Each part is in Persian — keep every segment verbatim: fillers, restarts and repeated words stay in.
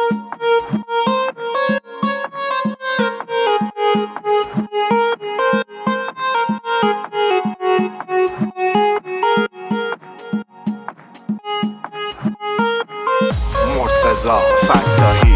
مرتضی فتاحی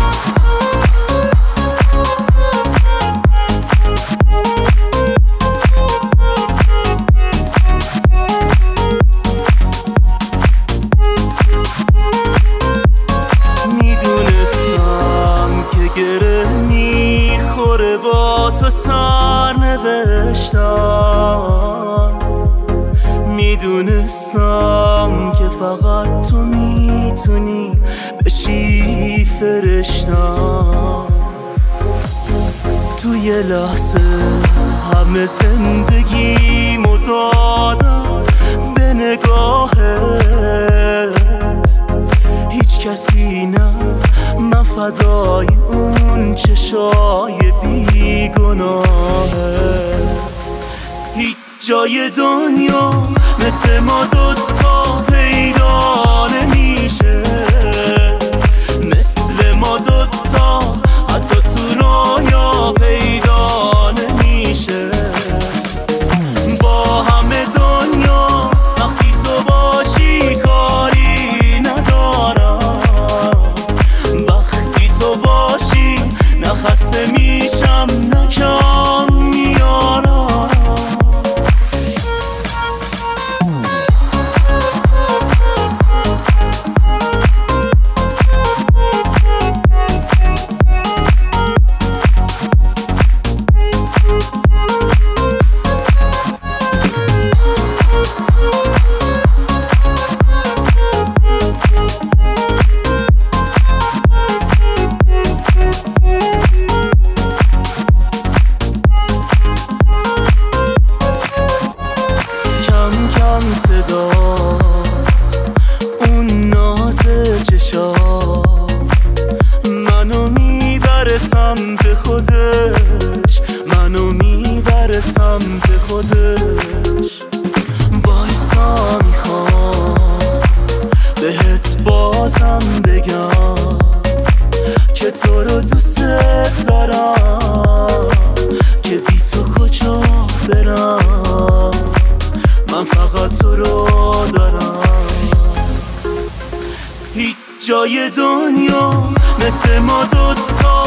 میدونستم که گره میخوره با تو سرنوشتم، میدونستم که فقط تو میتونی بشی فرشتم. تو یه لحظه همه زندگیمو دادم به نگاهت، هیچ کسی نه، من فدای اون چشای بیگناهت. هیچ جای دنیا مثل ما دوتا پیدا نمیشه، مثل ما دوتا حتی تو رویا پیدا نمیشه. با همه دنیا وقتی تو باشی کاری ندارم، وقتی تو باشی نه خسته میشم نه کم میارم. صدات اون ناز چشات منو میبره سمت خودش، منو میبره سمت خودش. بایستا میخوام بهت بازم بگم که تو رو دوست دارم، که بی تو کجا برم، من فقط تو رو دارم. هیچ جای دنیا مثل ما دوتا